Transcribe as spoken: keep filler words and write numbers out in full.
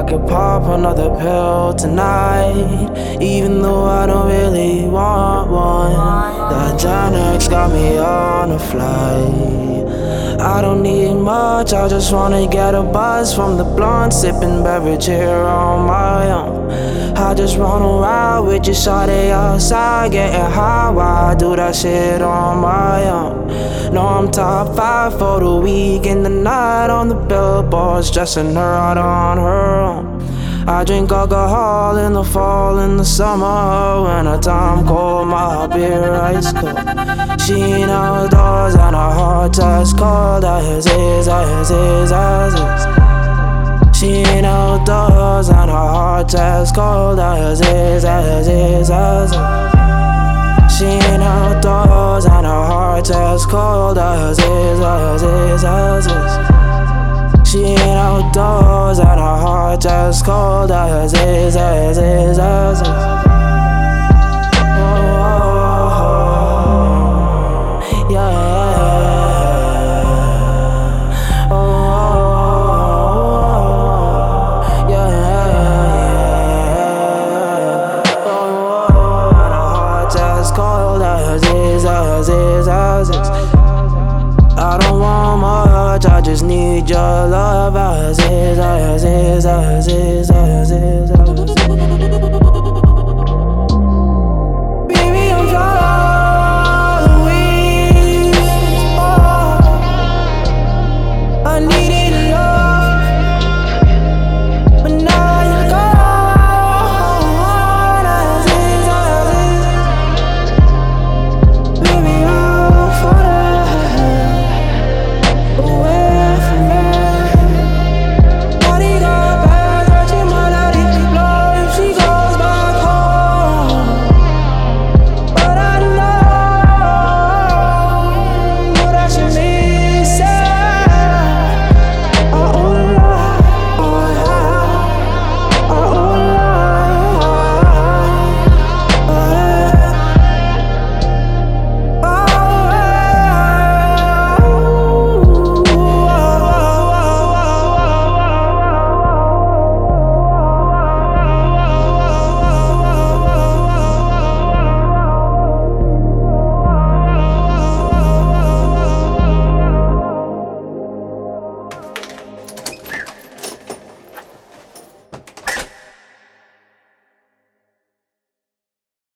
I could pop another pill tonight, even though I don't really want one. The Xanax got me on a flight. I don't need much, I just wanna get a buzz from the blunt, sipping beverage here on my own. I just wanna ride with you, shawty, outside, getting high while I do that shit on my own. No, I'm top five for the week in the night on the billboards, dressing her out on her own. I drink alcohol in the fall, in the summer, when the time cold, my beer ice cold. She ain't outdoors and her heart just cold, as is, as is, as is. She ain't outdoors and her heart just cold, as is, as is, as is. She ain't outdoors and her heart just cold, as is, as is, as is. She ain't outdoors and her heart just cold, as is, as is, as is. Oh, oh, oh, yeah. I don't want much, I just need your love, as is, as is, as is.